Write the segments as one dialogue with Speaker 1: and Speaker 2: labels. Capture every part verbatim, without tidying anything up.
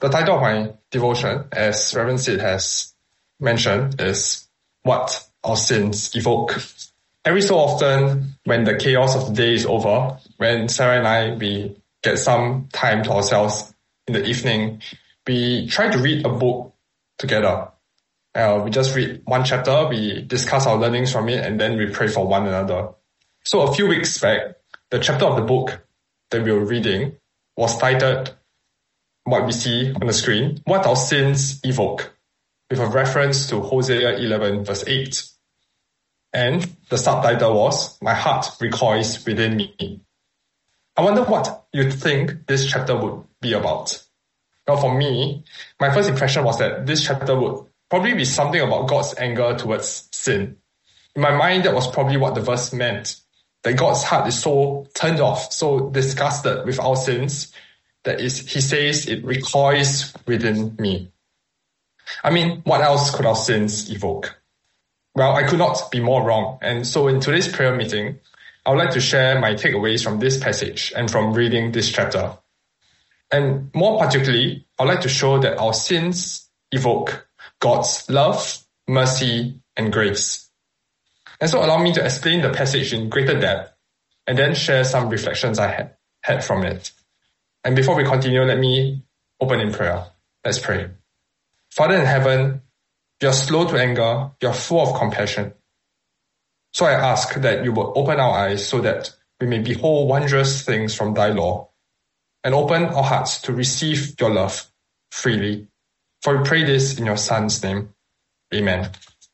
Speaker 1: The title of my devotion, as Reverend Sid has mentioned, is What Our Sins Evoke. Every so often, when the chaos of the day is over, when Sarah and I, we get some time to ourselves in the evening, we try to read a book together. Uh, we just read one chapter, we discuss our learnings from it, and then we pray for one another. So a few weeks back, the chapter of the book that we were reading was titled, what we see on the screen, What Our Sins Evoke, with a reference to Hosea eleven verse eight. And the subtitle was, My Heart Recoils Within Me. I wonder what you'd think this chapter would be about. Well, for me, my first impression was that this chapter would probably be something about God's anger towards sin. In my mind, that was probably what the verse meant, that God's heart is so turned off, so disgusted with our sins, that is, he says it recoils within me. I mean, what else could our sins evoke? Well, I could not be more wrong. And so in today's prayer meeting, I would like to share my takeaways from this passage and from reading this chapter. And more particularly, I'd like to show that our sins evoke God's love, mercy, and grace. And so allow me to explain the passage in greater depth and then share some reflections I had, had from it. And before we continue, let me open in prayer. Let's pray. Father in heaven, you are slow to anger, you are full of compassion. So I ask that you will open our eyes so that we may behold wondrous things from thy law, and open our hearts to receive your love freely. For we pray this in your Son's name. Amen.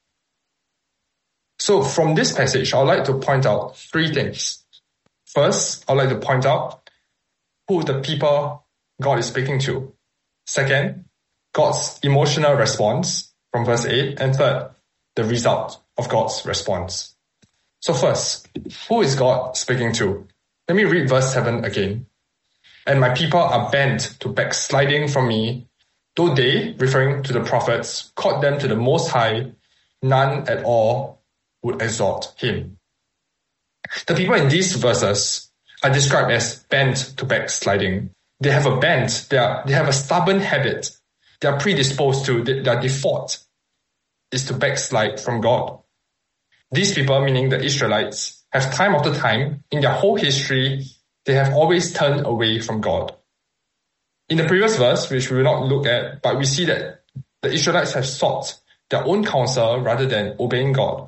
Speaker 1: So from this passage, I would like to point out three things. First, I would like to point out who the people God is speaking to. Second, God's emotional response from verse eight. And third, the result of God's response. So first, who is God speaking to? Let me read verse seven again. And my people are bent to backsliding from me, though they, referring to the prophets, called them to the Most High, none at all would exalt him. The people in these verses are described as bent to backsliding. They have a bent, they, are, they have a stubborn habit. They are predisposed to, their default is to backslide from God. These people, meaning the Israelites, have time after time, in their whole history, they have always turned away from God. In the previous verse, which we will not look at, but we see that the Israelites have sought their own counsel rather than obeying God.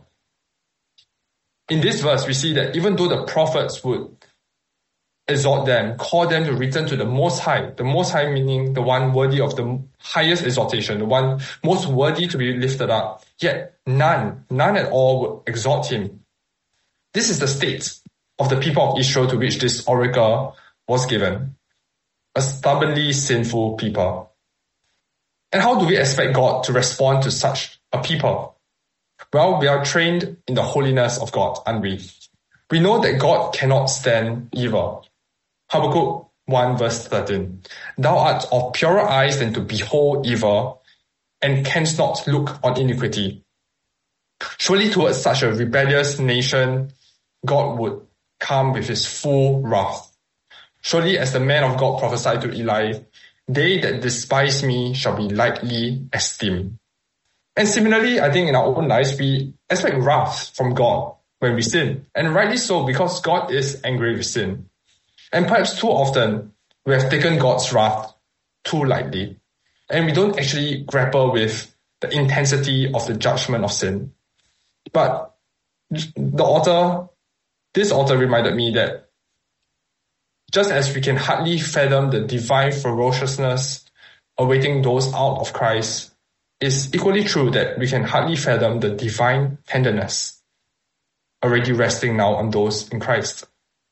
Speaker 1: In this verse, we see that even though the prophets would exhort them, call them to return to the Most High, the Most High meaning the one worthy of the highest exaltation, the one most worthy to be lifted up, yet none, none at all would exalt him. This is the state of the people of Israel to which this oracle was given. A stubbornly sinful people. And how do we expect God to respond to such a people? Well, we are trained in the holiness of God, aren't we? We know that God cannot stand evil. Habakkuk one verse thirteen. Thou art of purer eyes than to behold evil, and canst not look on iniquity. Surely towards such a rebellious nation, God would come with his full wrath. Surely as the man of God prophesied to Eli, they that despise me shall be lightly esteemed. And similarly, I think in our own lives, we expect wrath from God when we sin. And rightly so, because God is angry with sin. And perhaps too often, we have taken God's wrath too lightly. And we don't actually grapple with the intensity of the judgment of sin. But the author, this author reminded me that just as we can hardly fathom the divine ferociousness awaiting those out of Christ, it's equally true that we can hardly fathom the divine tenderness already resting now on those in Christ.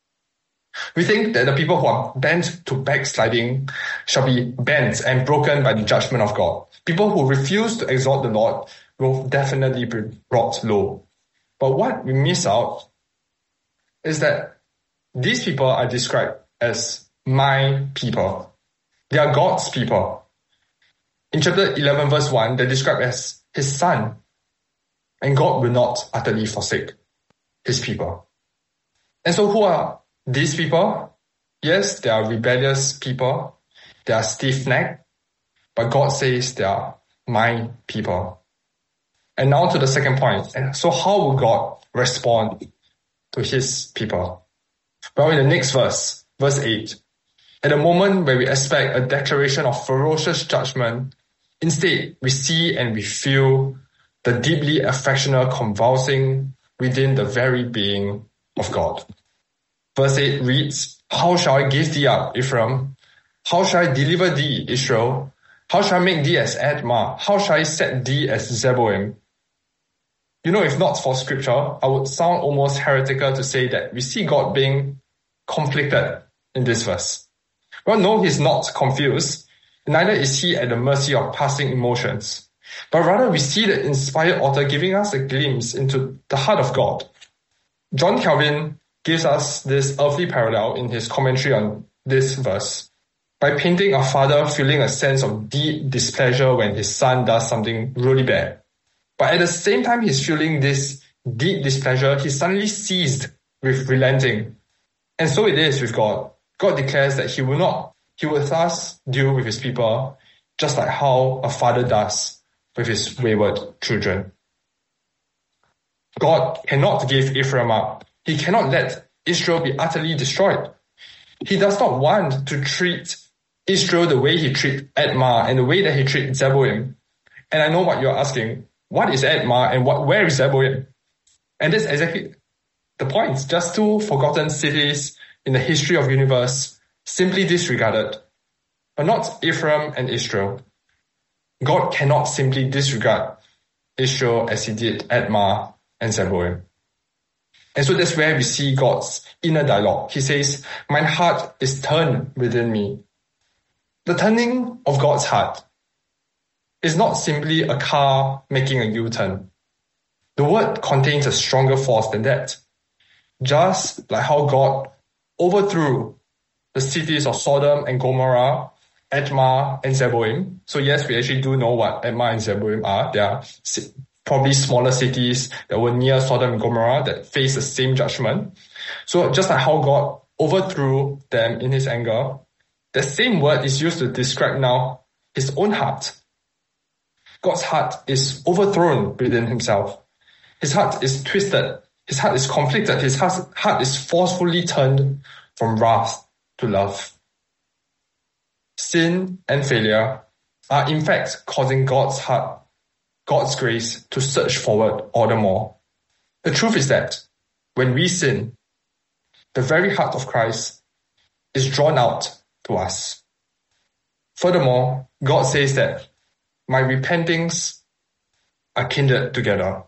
Speaker 1: We think that the people who are bent to backsliding shall be bent and broken by the judgment of God. People who refuse to exalt the Lord will definitely be brought low. But what we miss out is that these people are described as my people. They are God's people. In chapter eleven verse one, they're described as his son. And God will not utterly forsake his people. And so who are these people? Yes, they are rebellious people. They are stiff-necked. but God says they are my people. And now to the second point. And so how will God respond to his people? Well, in the next verse, verse eight, at the moment where we expect a declaration of ferocious judgment, instead we see and we feel the deeply affectionate convulsing within the very being of God. Verse eight reads, "How shall I give thee up, Ephraim? How shall I deliver thee, Israel? How shall I make thee as Admah? How shall I set thee as Zeboim?" You know, if not for scripture, I would sound almost heretical to say that we see God being conflicted in this verse. Well, no, he's not confused. Neither is he at the mercy of passing emotions. But rather we see the inspired author giving us a glimpse into the heart of God. John Calvin gives us this earthly parallel in his commentary on this verse by painting a father feeling a sense of deep displeasure when his son does something really bad. But at the same time he's feeling this deep displeasure, he's suddenly seized with relenting. And so it is with God. God declares that he will not, he will thus deal with his people just like how a father does with his wayward children. God cannot give Ephraim up. He cannot let Israel be utterly destroyed. He does not want to treat Israel the way he treats Admah and the way that he treats Zeboim. And I know what you're asking. What is Admah and what, where is Zeboim? And that's exactly the point. Just two forgotten cities in the history of the universe, simply disregarded. But not Ephraim and Israel. God cannot simply disregard Israel as he did Admah and Zeboim. And so that's where we see God's inner dialogue. He says, "Mine heart is turned within me." The turning of God's heart is not simply a car making a U-turn. The word contains a stronger force than that. Just like how God overthrew the cities of Sodom and Gomorrah, Admah and Zeboim. So yes, we actually do know what Admah and Zeboim are. They are probably smaller cities that were near Sodom and Gomorrah that face the same judgment. So just like how God overthrew them in his anger, the same word is used to describe now his own heart. God's heart is overthrown within himself. His heart is twisted. His heart is conflicted. His heart is forcefully turned from wrath to love. Sin and failure are in fact causing God's heart, God's grace to surge forward all the more. The truth is that when we sin, the very heart of Christ is drawn out to us. Furthermore, God says that my repentings are kindled together.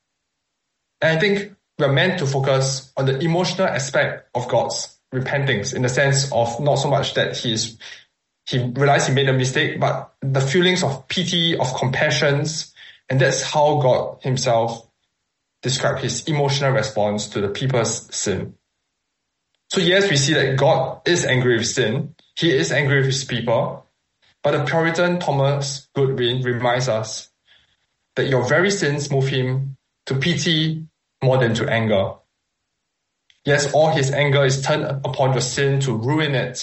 Speaker 1: And I think we're meant to focus on the emotional aspect of God's repentings in the sense of not so much that he is, he realized he made a mistake, but the feelings of pity, of compassion, and that's how God himself described his emotional response to the people's sin. So yes, we see that God is angry with sin. He is angry with his people. But the Puritan Thomas Goodwin reminds us that your very sins move him to pity more than to anger. Yes, all his anger is turned upon your sin to ruin it.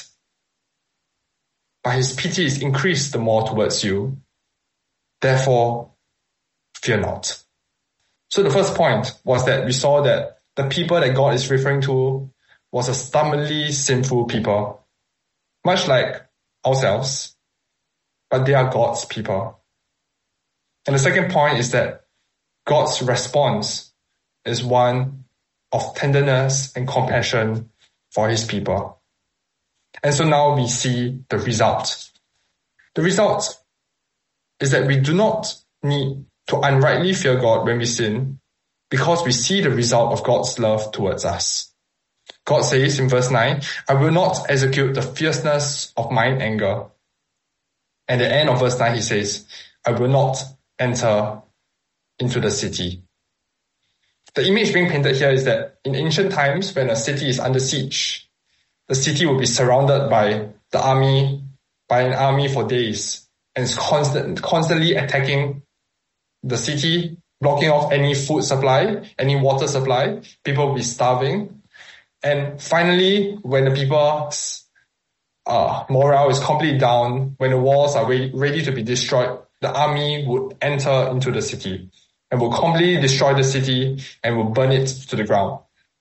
Speaker 1: But his pity is increased the more towards you. Therefore, fear not. So the first point was that we saw that the people that God is referring to was a stubbornly sinful people, much like ourselves, but they are God's people. And the second point is that God's response is one of tenderness and compassion for his people. And so now we see the result. The result is that we do not need to unrightly fear God when we sin, because we see the result of God's love towards us. God says in verse nine, "I will not execute the fierceness of mine anger." And at the end of verse nine, he says, "I will not enter into the city." The image being painted here is that in ancient times, when a city is under siege, the city will be surrounded by the army, by an army for days, and it's constant, constantly attacking the city, blocking off any food supply, any water supply. People will be starving. And finally, when the people uh, morale is completely down, when the walls are ready, ready to be destroyed, the army would enter into the city and will completely destroy the city and will burn it to the ground.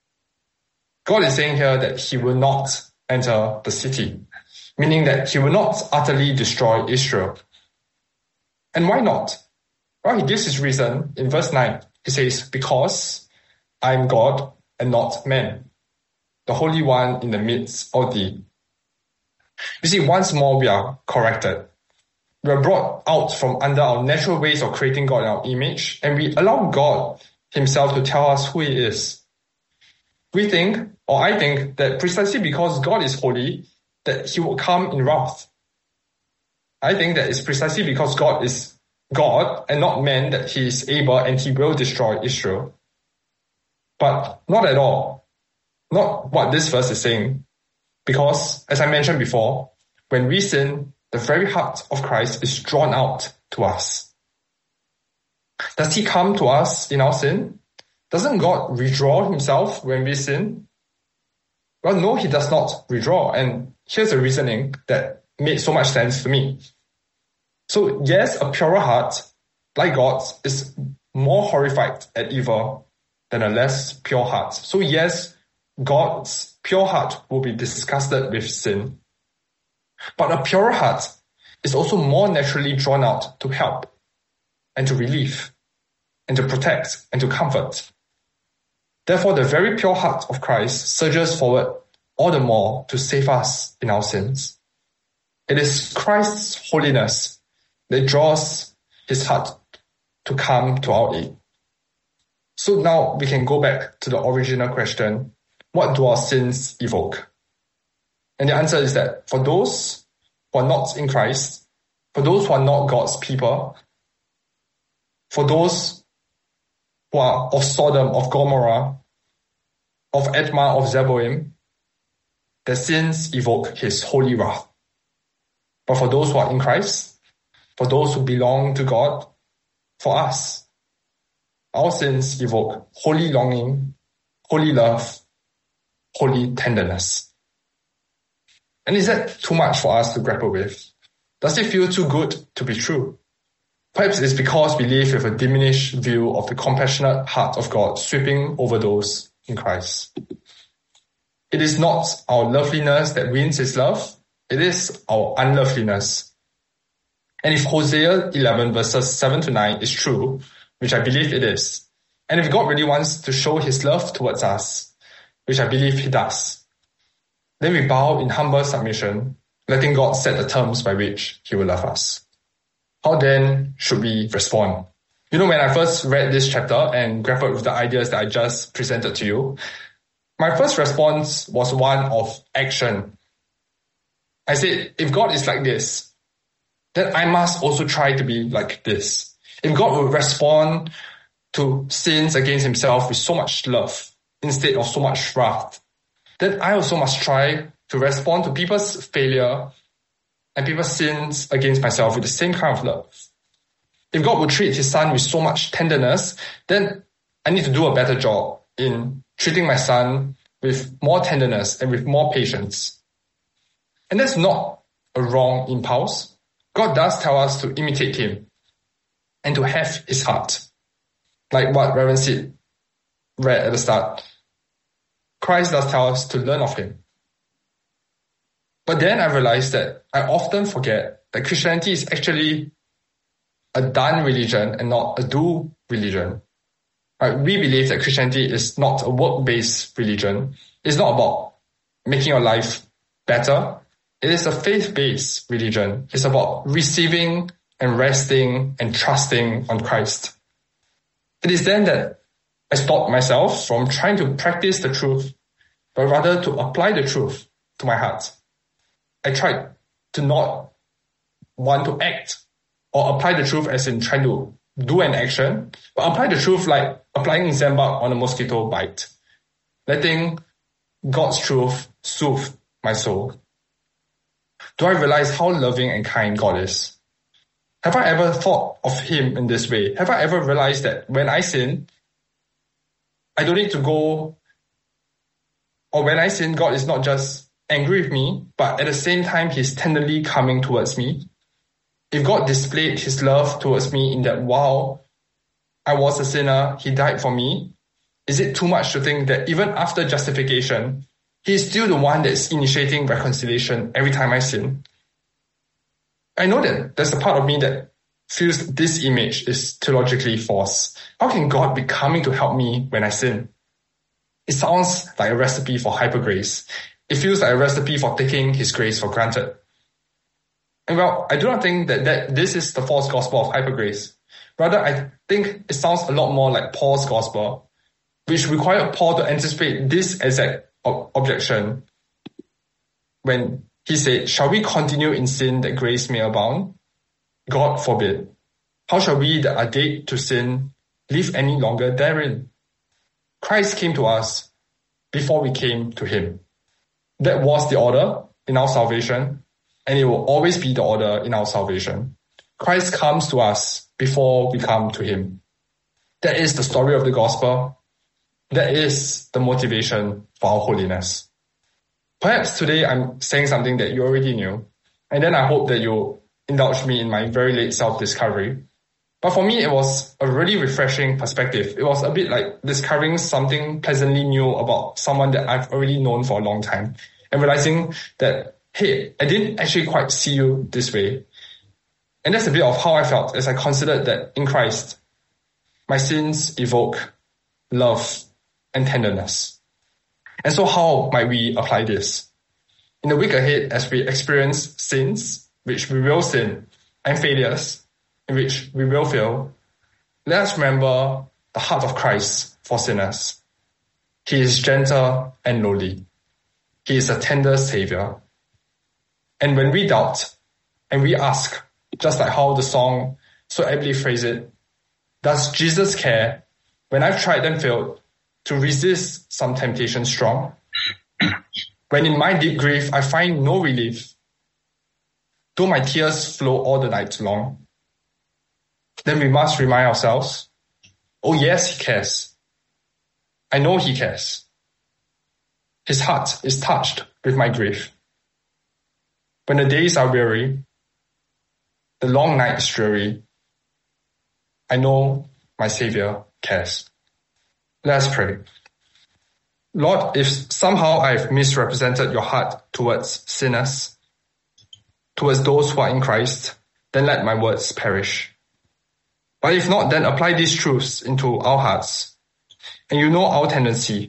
Speaker 1: God is saying here that he will not enter the city, meaning that he will not utterly destroy Israel. And why not? Well, he gives his reason in verse nine. He says, because I am God and not man, the Holy One in the midst of thee. You see, once more we are corrected. We are brought out from under our natural ways of creating God in our image, and we allow God himself to tell us who he is. We think, or I think, that precisely because God is holy, that he will come in wrath. I think that it's precisely because God is God and not man that he is able and he will destroy Israel. But not at all. Not what this verse is saying. Because, as I mentioned before, when we sin, the very heart of Christ is drawn out to us. Does he come to us in our sin? Doesn't God withdraw himself when we sin? Well, no, he does not withdraw. And here's the reasoning that made so much sense to me. So yes, a purer heart, like God's, is more horrified at evil than a less pure heart. So yes, God's pure heart will be disgusted with sin. But a purer heart is also more naturally drawn out to help and to relieve and to protect and to comfort. Therefore, the very pure heart of Christ surges forward all the more to save us in our sins. It is Christ's holiness that draws his heart to come to our aid. So now we can go back to the original question, what do our sins evoke? And the answer is that for those who are not in Christ, for those who are not God's people, for those who are of Sodom, of Gomorrah, of Admah, of Zeboim, their sins evoke his holy wrath. But for those who are in Christ, for those who belong to God, for us, our sins evoke holy longing, holy love, holy tenderness. And is that too much for us to grapple with? Does it feel too good to be true? Perhaps it's because we live with a diminished view of the compassionate heart of God sweeping over those in Christ. It is not our loveliness that wins his love, it is our unloveliness. And if Hosea eleven verses seven to nine is true, which I believe it is, and if God really wants to show his love towards us, which I believe he does, then we bow in humble submission, letting God set the terms by which he will love us. How then should we respond? You know, when I first read this chapter and grappled with the ideas that I just presented to you, my first response was one of action. I said, if God is like this, then I must also try to be like this. If God will respond to sins against himself with so much love instead of so much wrath, then I also must try to respond to people's failure and people's sins against myself with the same kind of love. If God will treat his son with so much tenderness, then I need to do a better job in treating my son with more tenderness and with more patience. And that's not a wrong impulse. God does tell us to imitate him and to have his heart. Like what Reverend Sid read at the start. Christ does tell us to learn of him. But then I realized that I often forget that Christianity is actually a done religion and not a do religion. Right? We believe that Christianity is not a work-based religion. It's not about making your life better. It is a faith-based religion. It's about receiving and resting and trusting on Christ. It is then that I stopped myself from trying to practice the truth, but rather to apply the truth to my heart. I tried to not want to act or apply the truth as in trying to do an action, but apply the truth like applying Zembac on a mosquito bite, letting God's truth soothe my soul. Do I realize how loving and kind God is? Have I ever thought of him in this way? Have I ever realized that when I sin, I don't need to go, or when I sin, God is not just angry with me, but at the same time, he's tenderly coming towards me. If God displayed his love towards me in that while I was a sinner, he died for me, is it too much to think that even after justification, he is still the one that's initiating reconciliation every time I sin? I know that there's a part of me that feels this image is theologically false. How can God be coming to help me when I sin? It sounds like a recipe for hypergrace. It feels like a recipe for taking his grace for granted. And well, I do not think that, that this is the false gospel of hypergrace. Rather, I think it sounds a lot more like Paul's gospel, which required Paul to anticipate this exact ob- objection when he said, shall we continue in sin that grace may abound? God forbid. How shall we that are dead to sin live any longer therein? Christ came to us before we came to him. That was the order in our salvation, and it will always be the order in our salvation. Christ comes to us before we come to him. That is the story of the gospel. That is the motivation for our holiness. Perhaps today I'm saying something that you already knew, and then I hope that you indulge me in my very late self-discovery. But for me, it was a really refreshing perspective. It was a bit like discovering something pleasantly new about someone that I've already known for a long time, and realizing that, hey, I didn't actually quite see you this way. And that's a bit of how I felt as I considered that in Christ, my sins evoke love and tenderness. And so how might we apply this? In the week ahead, as we experience sins, which we will sin, and failures, in which we will fail, let us remember the heart of Christ for sinners. He is gentle and lowly. He is a tender Savior. And when we doubt and we ask, just like how the song so aptly phrased it, does Jesus care when I've tried and failed to resist some temptation strong? When in my deep grief I find no relief, though my tears flow all the night long, then we must remind ourselves, oh yes, he cares. I know he cares. His heart is touched with my grief. When the days are weary, the long night is dreary, I know my Savior cares. Let us pray. Lord, if somehow I've misrepresented your heart towards sinners, towards those who are in Christ, then let my words perish. But if not, then apply these truths into our hearts. And you know our tendency.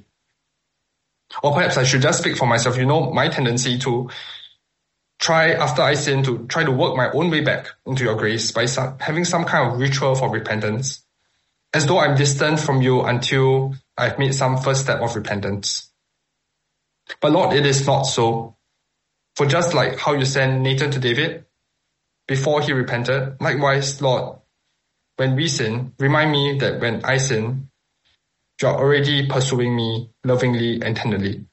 Speaker 1: Or perhaps I should just speak for myself. You know my tendency to try, after I sin, to try to work my own way back into your grace by some, having some kind of ritual for repentance, as though I'm distant from you until I've made some first step of repentance. But Lord, it is not so. For just like how you sent Nathan to David before he repented, likewise, Lord, when we sin, remind me that when I sin, you are already pursuing me lovingly and tenderly.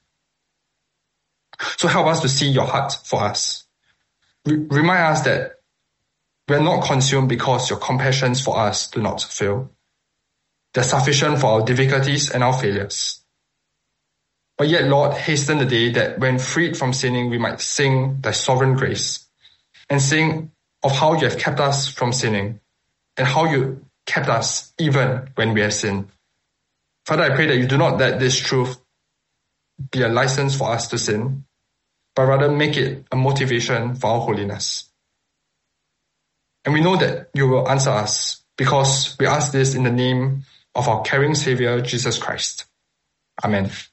Speaker 1: So help us to see your heart for us. Re- remind us that we are not consumed because your compassions for us do not fail. They're sufficient for our difficulties and our failures. But yet, Lord, hasten the day that when freed from sinning, we might sing thy sovereign grace and sing of how you have kept us from sinning and how you kept us even when we have sinned. Father, I pray that you do not let this truth be a license for us to sin, but rather make it a motivation for our holiness. And we know that you will answer us because we ask this in the name of our caring Savior, Jesus Christ. Amen.